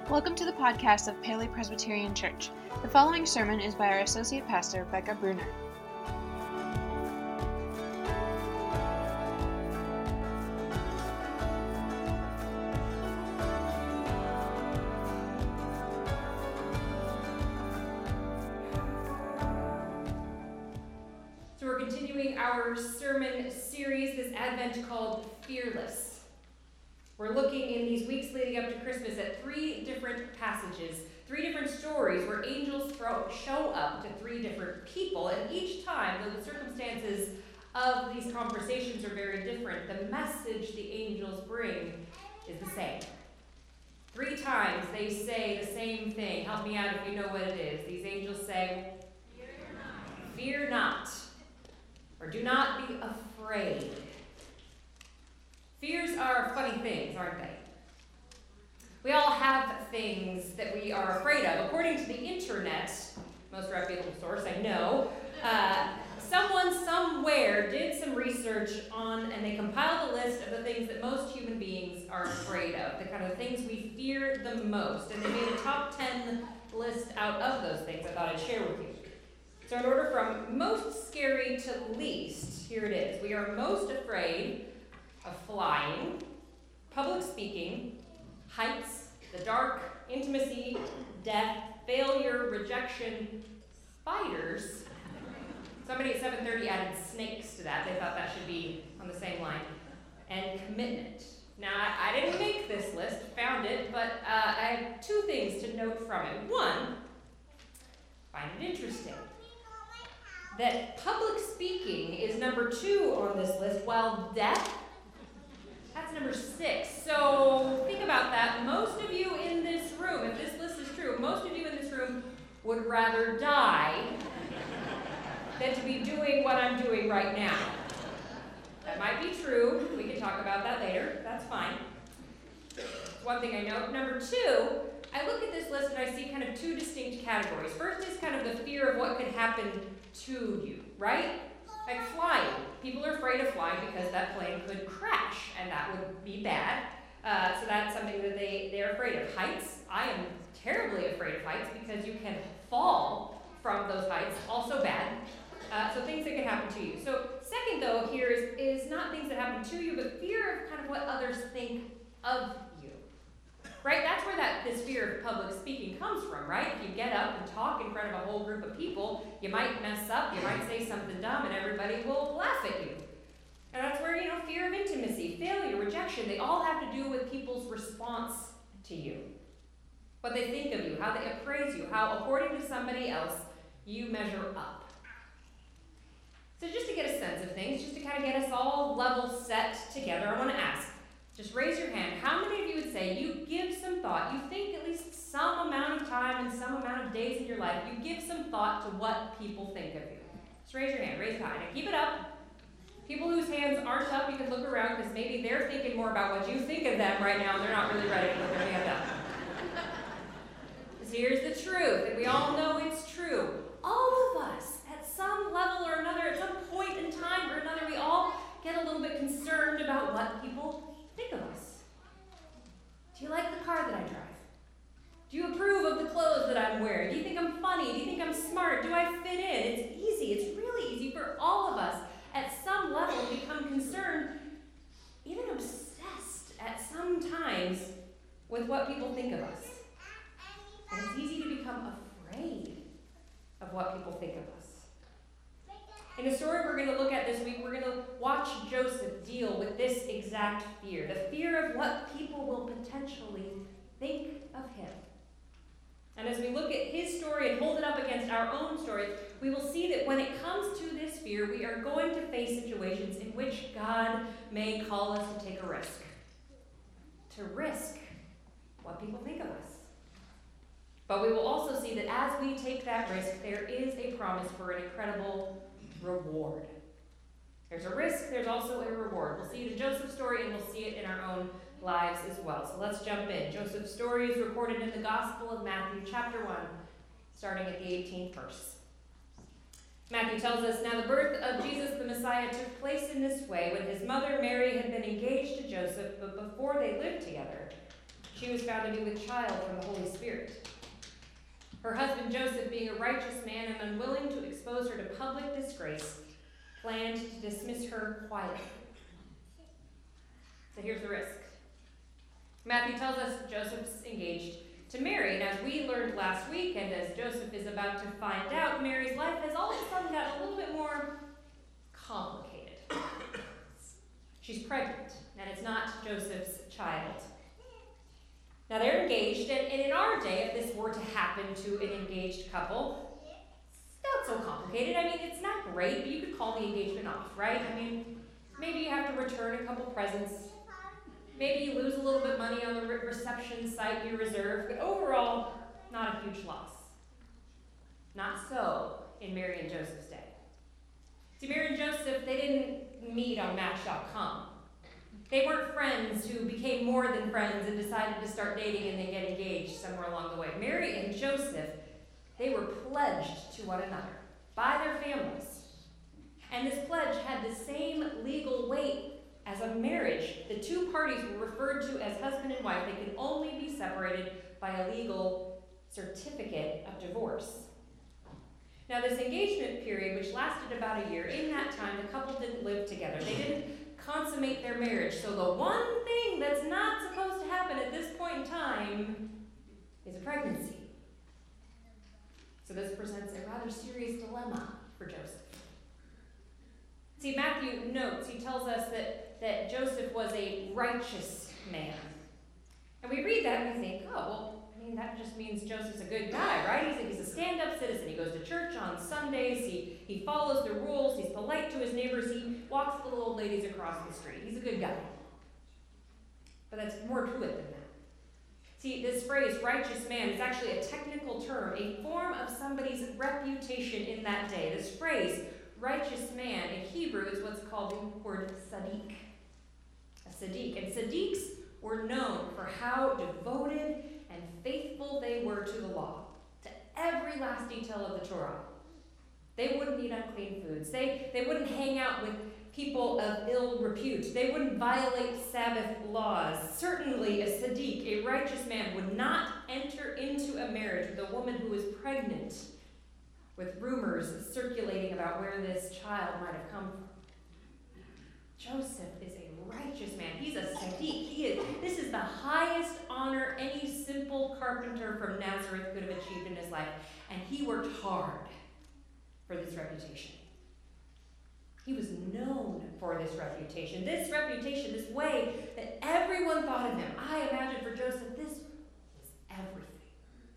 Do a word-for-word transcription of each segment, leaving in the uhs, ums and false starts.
Welcome to the podcast of Paley Presbyterian Church. The following sermon is by our Associate Pastor, Becca Bruner. So we're continuing our sermon series this Advent called Fearless. We're looking in these weeks leading up to Christmas at three different passages, three different stories where angels throw, show up to three different people, and each time, though the circumstances of these conversations are very different, the message the angels bring is the same. Three times they say the same thing. Help me out if you know what it is. These angels say, "Fear not," fear not, or do not be afraid. Fears are funny things, aren't they? We all have things that we are afraid of. According to the internet, most reputable source I know, uh, someone somewhere did some research on, and they compiled a list of the things that most human beings are afraid of, the kind of things we fear the most. And they made a top ten list out of those things I thought I'd share with you. So in order from most scary to least, here it is. We are most afraid of flying, public speaking, heights, the dark, intimacy, death, failure, rejection, spiders. Somebody at seven thirty added snakes to that. They thought that should be on the same line. And commitment. Now, I, I didn't make this list, found it, but uh, I have two things to note from it. One, find it interesting that public speaking is number two on this list, while death, that's number six. So think about that. Most of you in this room, if this list is true, most of you in this room would rather die than to be doing what I'm doing right now. That might be true. We can talk about that later. That's fine. One thing I know. Number two, I look at this list and I see kind of two distinct categories. First is kind of the fear of what could happen to you, right? Like flying. People are afraid of flying because that plane could crash, and that would be bad. Uh, so that's something that they, they're afraid of. Heights. I am terribly afraid of heights because you can fall from those heights. Also bad. Uh, so things that can happen to you. So second, though, here is, is not things that happen to you, but fear of kind of what others think of you. Right? That's where that this fear of public speaking comes from, right? If you get up and talk in front of a whole group of people, you might mess up, you might say something dumb, and everybody will laugh at you. And that's where, you know, fear of intimacy, failure, rejection, they all have to do with people's response to you. What they think of you, how they appraise you, how, according to somebody else, you measure up. So just to get a sense of things, just to kind of get us all level set together, I want to ask, just raise your hand. How many of you would say you give some thought, you think at least some amount of time and some amount of days in your life, you give some thought to what people think of you? Just raise your hand, raise it high. Now keep it up. People whose hands aren't up, you can look around because maybe they're thinking more about what you think of them right now and they're not really ready to put their hand up. Because here's the truth, and we all know it's true. All of us, at some level or another, at some point in time or another, we all get a little bit concerned about what people think of us. Do you like the car that I drive? Do you approve of the clothes that I'm wearing? Do you think I'm funny? Do you think I'm smart? Do I fit in? It's easy. It's really easy for all of us at some level to become concerned, even obsessed at some times with what people think of us. And it's easy to become afraid of what people think of us. In a story we're going to look at this week, we're going to watch Joseph deal with this exact fear, the fear of what people will potentially think of him. And as we look at his story and hold it up against our own story, we will see that when it comes to this fear, we are going to face situations in which God may call us to take a risk. To risk what people think of us. But we will also see that as we take that risk, there is a promise for an incredible reward. There's a risk, there's also a reward. We'll see it in Joseph's story and we'll see it in our own lives as well. So let's jump in. Joseph's story is recorded in the Gospel of Matthew, chapter one, starting at the eighteenth verse. Matthew tells us, "Now the birth of Jesus the Messiah took place in this way, when his mother Mary had been engaged to Joseph, but before they lived together, she was found to be with child from the Holy Spirit. Her husband Joseph, being a righteous man and unwilling to expose her to public disgrace, planned to dismiss her quietly. So here's the risk. Matthew tells us Joseph's engaged to Mary, and as we learned last week, and as Joseph is about to find out, Mary's life has all of a sudden got a little bit more complicated. She's pregnant, and it's not Joseph's child. Now they're engaged, and, and in our day, if this were to happen to an engaged couple, it's not so complicated. I mean, it's not great, but you could call the engagement off, right? I mean, maybe you have to return a couple presents. Maybe you lose a little bit of money on the re- reception site you reserved, but overall, not a huge loss. Not so in Mary and Joseph's day. See, Mary and Joseph, they didn't meet on Match dot com. They weren't friends who became more than friends and decided to start dating and then get engaged somewhere along the way. Mary and Joseph, they were pledged to one another by their families. And this pledge had the same legal weight as a marriage. The two parties were referred to as husband and wife. They could only be separated by a legal certificate of divorce. Now, this engagement period, which lasted about a year, in that time, the couple didn't live together. They didn't consummate their marriage. So the one thing that's not supposed to happen at this point in time is a pregnancy. So this presents a rather serious dilemma for Joseph. See, Matthew notes, he tells us that, that Joseph was a righteous man. And we read that and we think, oh, well, I mean, that just means Joseph's a good guy, right? He's a, he's a stand-up citizen. He goes to church on Sundays. He, he follows the rules. He's polite to his neighbors. He walks little old ladies across the street. He's a good guy. But that's more to it than that. See, this phrase, righteous man, is actually a technical term, a form of somebody's reputation in that day. This phrase, righteous man, in Hebrew is what's called the word Sadiq. A Sadiq. And Sadiqs were known for how devoted and faithful they were to the law, to every last detail of the Torah. They wouldn't eat unclean foods. They, they wouldn't hang out with people of ill repute. They wouldn't violate Sabbath laws. Certainly, a Sadiq, a righteous man, would not enter into a marriage with a woman who was pregnant, with rumors circulating about where this child might have come from. Joseph is a righteous man. He's a Sadiq. He is, this is the highest honor any simple carpenter from Nazareth could have achieved in his life. And he worked hard for this reputation. He was known for this reputation. This reputation, this way that everyone thought of him. I imagine for Joseph, this is everything.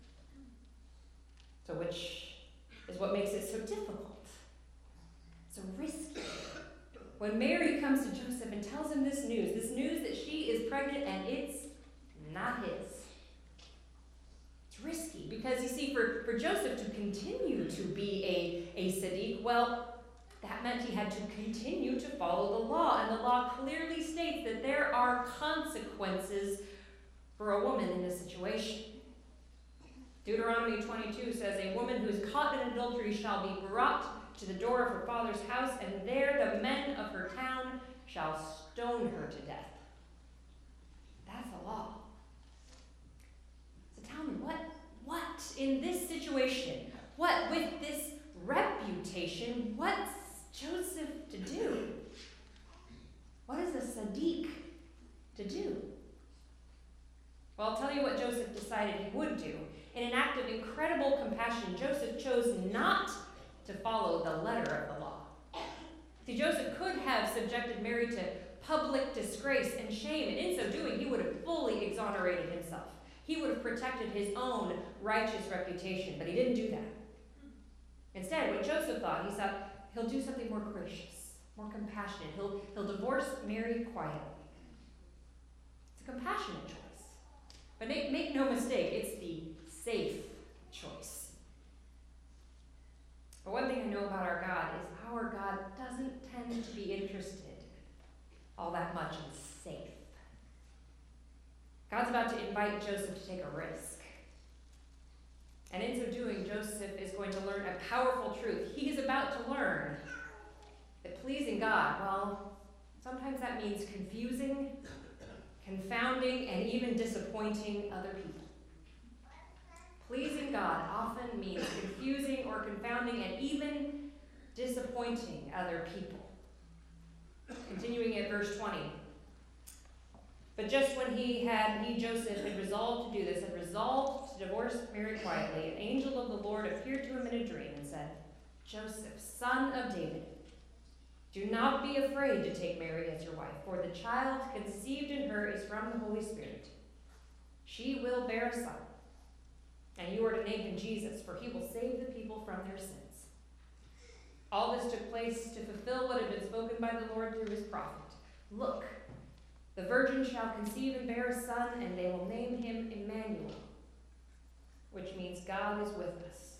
So which is what makes it so difficult, so risky. When Mary comes to Joseph and tells him this news, this news that she is pregnant and it's not his. It's risky because, you see, for, for Joseph to continue to be a, a Sadiq, well, that meant he had to continue to follow the law. And the law clearly states that there are consequences for a woman in this situation. Deuteronomy twenty-two says, a woman who is caught in adultery shall be brought to the door of her father's house, and there the men of her town shall stone her to death. That's the law. So tell me, what, what in this situation, what with this reputation, what's Joseph to do? What is a Sadiq to do? Well, I'll tell you what Joseph decided he would do. In an act of incredible compassion, Joseph chose not to follow the letter of the law. See, Joseph could have subjected Mary to public disgrace and shame, and in so doing, he would have fully exonerated himself. He would have protected his own righteous reputation, but he didn't do that. Instead, what Joseph thought, he thought, he'll do something more gracious, more compassionate. He'll, he'll divorce Mary quietly. It's a compassionate choice. But make, make no mistake, it's the safe choice. But one thing I know about our God is our God doesn't tend to be interested all that much in safe. God's about to invite Joseph to take a risk. And in so doing, Joseph is going to learn a powerful truth. He is about to learn that pleasing God, well, sometimes that means confusing, confounding, and even disappointing other people. Pleasing God often means confusing or confounding and even disappointing other people. Continuing at verse twenty. But just when he had, he, Joseph, had resolved to do this, had resolved to divorce Mary quietly, an angel of the Lord appeared to him in a dream and said, Joseph, son of David, do not be afraid to take Mary as your wife, for the child conceived in her is from the Holy Spirit. She will bear a son, and you are to name him Jesus, for he will save the people from their sins. All this took place to fulfill what had been spoken by the Lord through his prophet. Look, the virgin shall conceive and bear a son, and they will name him Emmanuel, which means God is with us.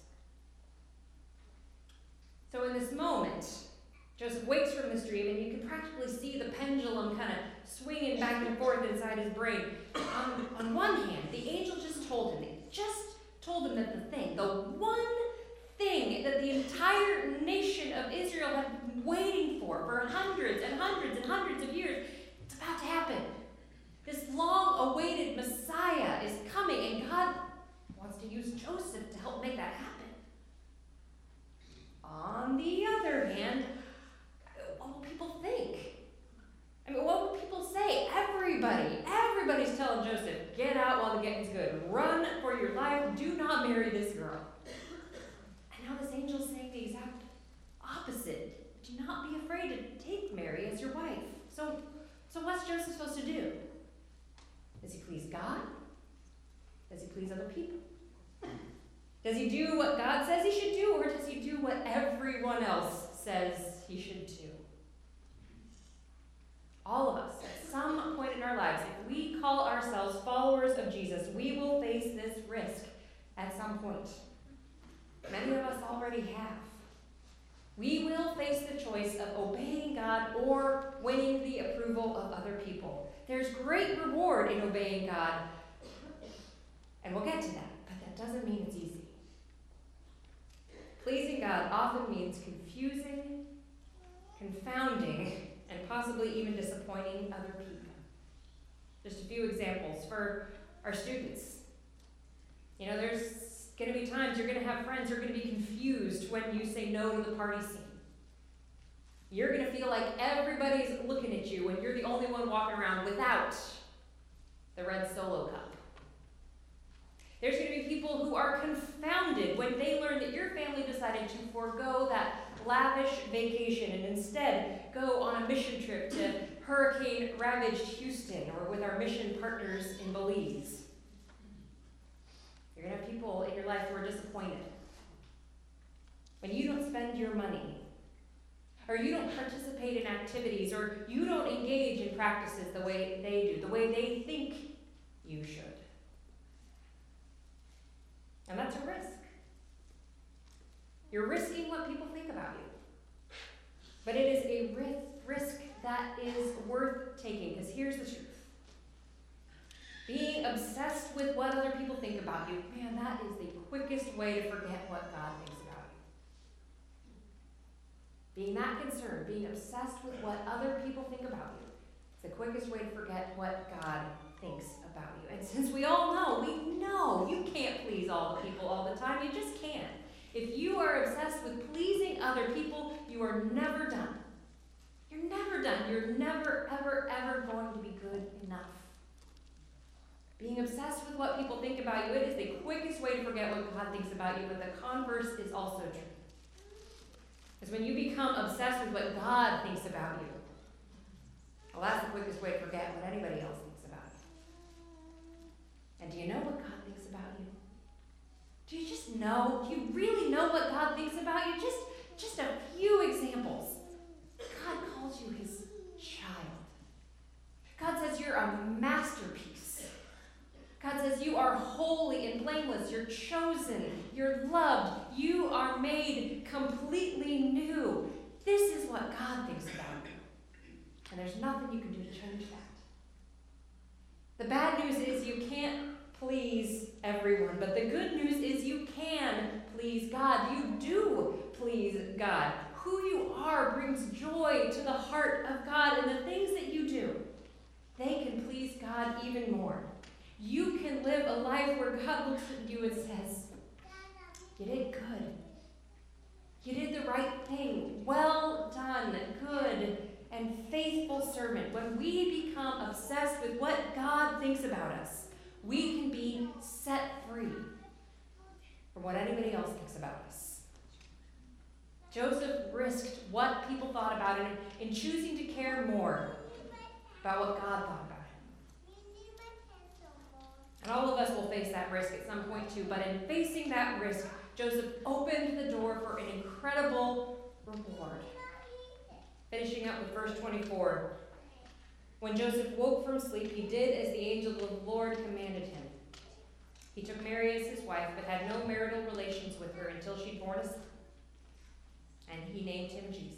So in this moment, Joseph wakes from this dream, and you can practically see the pendulum kind of swinging back and forth inside his brain. On, on one hand, the angel just told him, just told him that the thing, the one thing that the entire nation of Israel had been waiting for for hundreds and hundreds and hundreds of years, it's about to happen. This long-awaited Messiah is coming, and God wants to use Joseph to help make that happen. On the other hand, what will people think? I mean, what will people say? Everybody, everybody's telling Joseph, get out while the getting's good. Run for your life. Do not marry this girl. And now this angel's saying the exact opposite. Do not be afraid to take Mary as your wife. So, so what's Joseph supposed to do? Does he please God? Does he please other people? Does he do what God says he should do, or does he do what everyone else says he should do? All of us, at some point in our lives, if we call ourselves followers of Jesus, we will face this risk at some point. Many of us already have. We will face the choice of obeying God or winning the approval of other people. There's great reward in obeying God, and we'll get to that, but that doesn't mean it's easy. Pleasing God often means confusing, confounding, and possibly even disappointing other people. Just a few examples for our students. You know, there's going to be times you're going to have friends who are going to be confused when you say no to the party scene. You're going to feel like everybody's looking at you when you're the only one walking around without the red Solo cup. There's going to be people who are confounded when they learn that your family decided to forego that lavish vacation and instead go on a mission trip to hurricane-ravaged Houston or with our mission partners in Belize. You're going to have people in your life who are disappointed when you don't spend your money, or you don't participate in activities, or you don't engage in practices the way they do, the way they think you should. And that's a risk. You're risking what people think about you. But it is a risk that is worth taking, because here's the truth. Being obsessed with what other people think about you, man, that is the quickest way to forget what God thinks about you. Being that concerned, being obsessed with what other people think about you, it's the quickest way to forget what God thinks about you. And since we all know, we know you can't please all the people all the time. You just can't. If you are obsessed with pleasing other people, you are never done. You're never done. You're never, ever, ever going to be good enough. Being obsessed with what people think about you, it is the quickest way to forget what God thinks about you, but the converse is also true. Because when you become obsessed with what God thinks about you, well, that's the quickest way to forget what anybody else thinks about you. And do you know what God thinks about you? Do you just know? Do you really know what God thinks about you? Just, just a few examples. God calls you his child. God says you're a masterpiece. God says you are holy and blameless. You're chosen. You're loved. You are made completely new. This is what God thinks about you. And there's nothing you can do to change that. The bad news is you can't please everyone, but the good news is you can please God. You do please God. Who you are brings joy to the heart of God, and the things that you do, they can please God even more. You can live a life where God looks at you and says, you did good. You did the right thing. Well done, good and faithful servant. When we become obsessed with what God thinks about us, we can be set free from what anybody else thinks about us. Joseph risked what people thought about him in choosing to care more about what God thought about him. And all of us will face that risk at some point too, but in facing that risk, Joseph opened the door for an incredible reward. Finishing up with verse twenty-four. When Joseph woke from sleep, he did as the angel of the Lord commanded him. He took Mary as his wife, but had no marital relations with her until she'd borne a son. And he named him Jesus.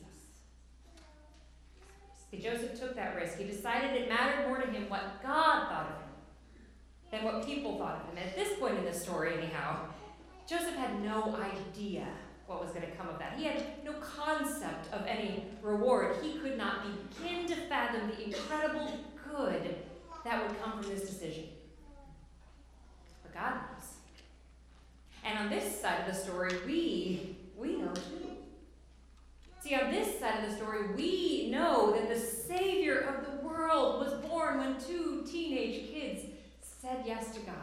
See, Joseph took that risk. He decided it mattered more to him what God thought of him than what people thought of him. And at this point in the story, anyhow, Joseph had no idea what was going to come of that. He had no concept of any reward. He could not begin to fathom the incredible good that would come from this decision. But God knows. And on this side of the story, we, we know too. See, on this side of the story, we know that the Savior of the world was born when two teenage kids said yes to God.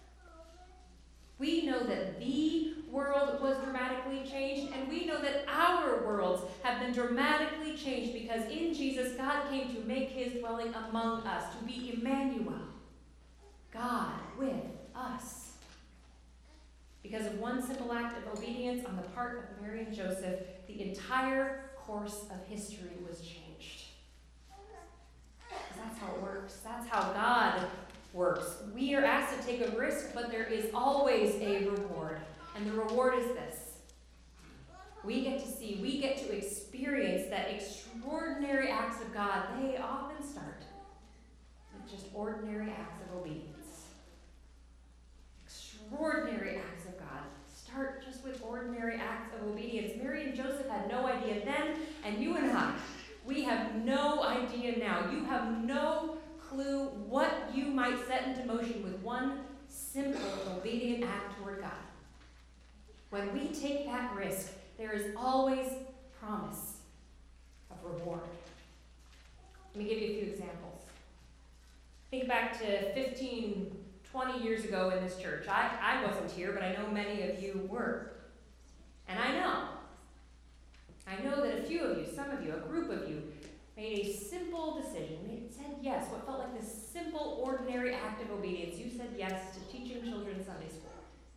We know that the world was dramatically changed, and we know that our worlds have been dramatically changed because in Jesus, God came to make his dwelling among us, to be Emmanuel, God with us. Because of one simple act of obedience on the part of Mary and Joseph, the entire course of history was changed. Because that's how it works. That's how God works. We are asked to take a risk, but there is always a reward. And the reward is this. We get to see, we get to experience that extraordinary acts of God. They often start with just ordinary acts of obedience. Extraordinary acts of God start just with ordinary acts of obedience. Mary and Joseph had no idea then, and you and I, we have no idea now. You have no clue what you might set into motion with one simple obedient act toward God. When we take that risk, there is always promise of reward. Let me give you a few examples. Think back to fifteen, twenty years ago in this church. I, I wasn't here, but I know many of you were. And I know, I know that a few of you, some of you, a group of you, made a simple decision, made, said yes, what felt like this simple, ordinary act of obedience. You said yes to teaching children Sunday school.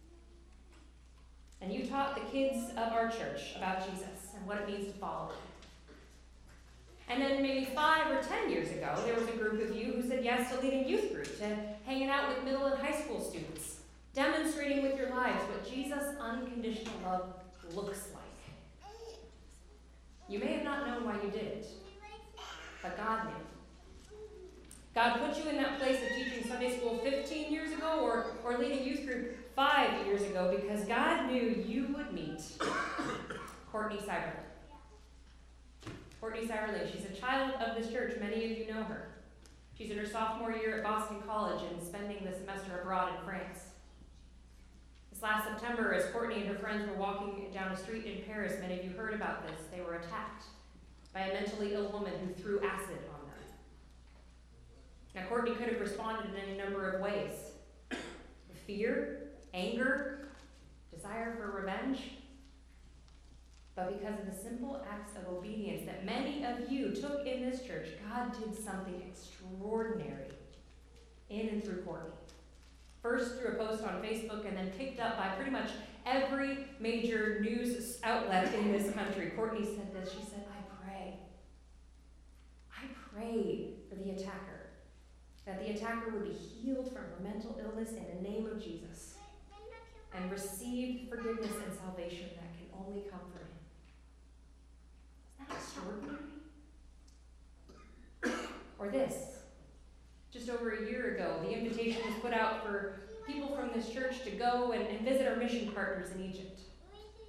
And you taught the kids of our church about Jesus and what it means to follow him. And then maybe five or ten years ago, there was a group of you who said yes to leading youth group, to hanging out with middle and high school students, demonstrating with your lives what Jesus' unconditional love looks like. You may have not known why you did it, but God knew. God put you in that place of teaching Sunday school fifteen years ago or, or leading youth group five years ago because God knew you would meet Courtney Cyberly. Courtney Cyberly, she's a child of this church. Many of you know her. She's in her sophomore year at Boston College and spending the semester abroad in France. This last September, as Courtney and her friends were walking down a street in Paris, many of you heard about this, they were attacked by a mentally ill woman who threw acid on them. Now, Courtney could have responded in any number of ways. Fear, anger, desire for revenge. But because of the simple acts of obedience that many of you took in this church, God did something extraordinary in and through Courtney. First through a post on Facebook and then picked up by pretty much every major news outlet in this country. Courtney said this, she said, I pray. I pray for the attacker, that the attacker would be healed from her mental illness in the name of Jesus and receive forgiveness and salvation that can only come from him. Isn't that extraordinary? Or this. Just over a year ago, the invitation was put out for people from this church to go and, and visit our mission partners in Egypt.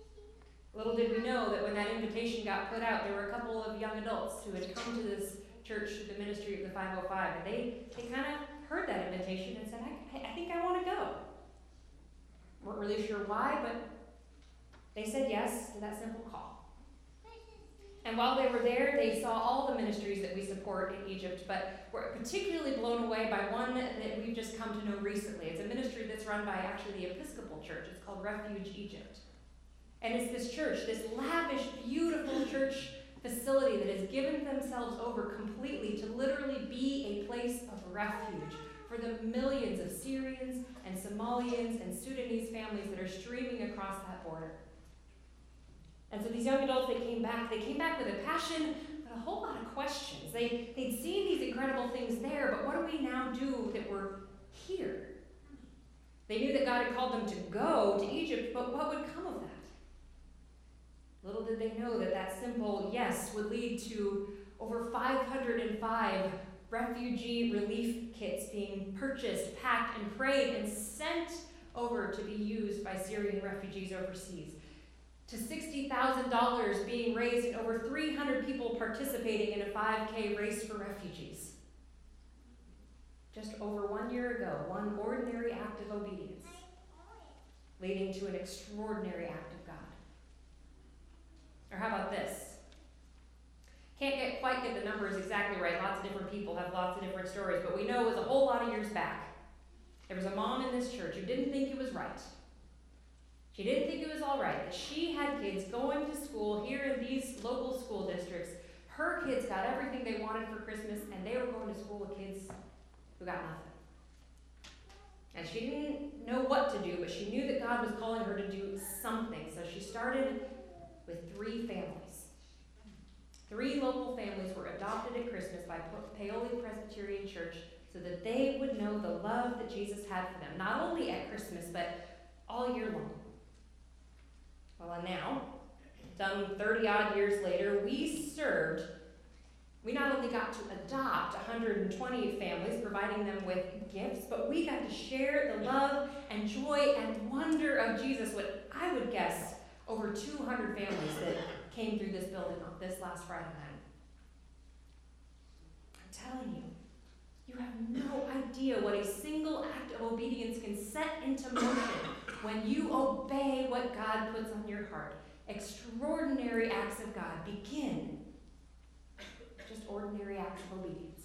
Little did we know that when that invitation got put out, there were a couple of young adults who had come to this church church through the ministry of the five oh five, and they, they kind of heard that invitation and said, I, I think I want to go. Weren't really sure why, but they said yes to that simple call. And while they were there, they saw all the ministries that we support in Egypt, but were particularly blown away by one that we've just come to know recently. It's a ministry that's run by actually the Episcopal Church. It's called Refuge Egypt. And it's this church, this lavish, beautiful church facility that has given themselves over completely to literally be a place of refuge for the millions of Syrians and Somalians and Sudanese families that are streaming across that border. And so these young adults, they came back. They came back with a passion, but a whole lot of questions. They, they'd seen these incredible things there, but what do we now do that we're here? They knew that God had called them to go to Egypt, but what would come of that? Little did they know that that simple yes would lead to over five hundred five refugee relief kits being purchased, packed, and prayed and sent over to be used by Syrian refugees overseas. To sixty thousand dollars being raised and over three hundred people participating in a five K race for refugees. Just over one year ago, one ordinary act of obedience leading to an extraordinary act of God. Or how about this? Can't get quite get the numbers exactly right. Lots of different people have lots of different stories, but we know it was a whole lot of years back. There was a mom in this church who didn't think it was right. She didn't think it was all right that she had kids going to school here in these local school districts. Her kids got everything they wanted for Christmas, and they were going to school with kids who got nothing. And she didn't know what to do, but she knew that God was calling her to do something. So she started with three families. Three local families were adopted at Christmas by Paoli Presbyterian Church so that they would know the love that Jesus had for them, not only at Christmas, but all year long. Well, and now, some thirty-odd years later, we served, we not only got to adopt one hundred twenty families, providing them with gifts, but we got to share the love and joy and wonder of Jesus with, I would guess, over two hundred families that came through this building this last Friday night. I'm telling you, you have no idea what a single act of obedience can set into motion when you obey what God puts on your heart. Extraordinary acts of God begin just ordinary acts of obedience.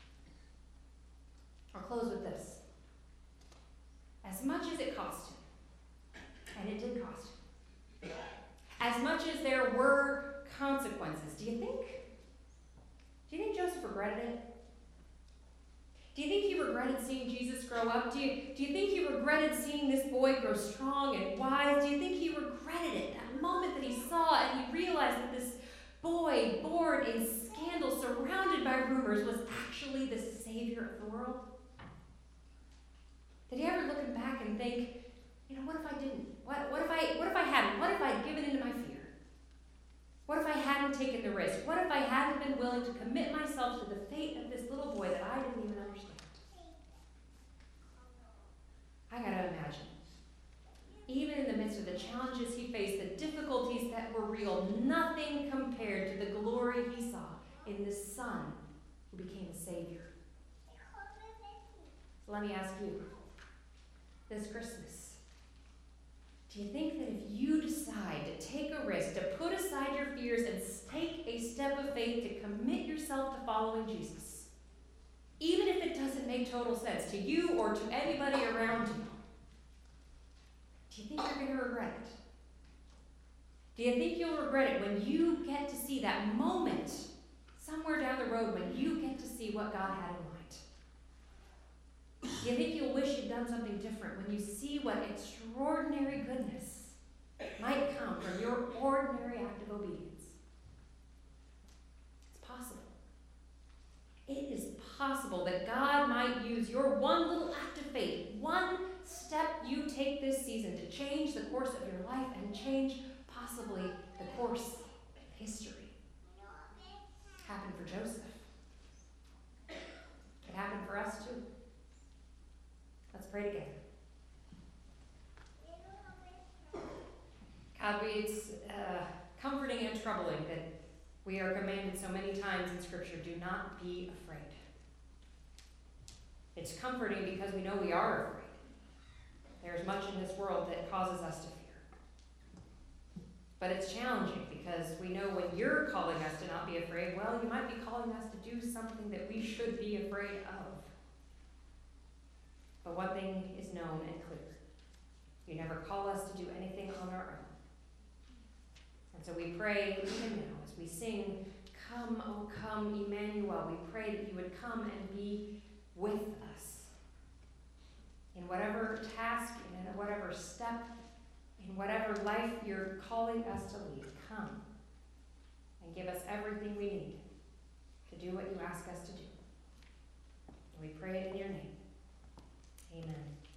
I'll close with this. As much as it cost him, and it did cost him, as much as there were consequences, do you think, do you think Joseph regretted it? Do you think he regretted seeing Jesus grow up? Do you, do you think he regretted seeing this boy grow strong and wise? Do you think he regretted it, that moment that he saw and he realized that this boy born in scandal, surrounded by rumors, was actually the Savior of the world? Did he ever look back and think, you know, what if I didn't? What, what if I what if I hadn't? What if I had given into my fear? What if I hadn't taken the risk? What if I hadn't been willing to commit myself to the fate of this little boy that I didn't even understand? I gotta imagine, even in the midst of the challenges he faced, the difficulties that were real, nothing compared to the glory he saw in the Son who became a Savior. So let me ask you, this Christmas, do you think that if you decide to take a risk, to put aside your fears and take a step of faith to commit yourself to following Jesus, even if it doesn't make total sense to you or to anybody around you, do you think you're going to regret it? Do you think you'll regret it when you get to see that moment somewhere down the road when you get to see what God had in mind? Do you think you'll wish you'd done something different when you see what extraordinary goodness might come from your ordinary act of obedience? It's possible. It is possible that God might use your one little act of faith, one step you take this season to change the course of your life and change possibly the course of history. It happened for Joseph. It happened for us too. Let's pray together. God, it's uh, comforting and troubling that We are commanded so many times in Scripture, do not be afraid. It's comforting because we know we are afraid. There's much in this world that causes us to fear. But it's challenging because we know when you're calling us to not be afraid, well, you might be calling us to do something that we should be afraid of. But one thing is known and clear. You never call us to do anything on our own. And so we pray even now as we sing, "Come, O come, Emmanuel," we pray that you would come and be with us. In whatever task, in whatever step, in whatever life you're calling us to lead, come and give us everything we need to do what you ask us to do. And we pray it in your name. Amen.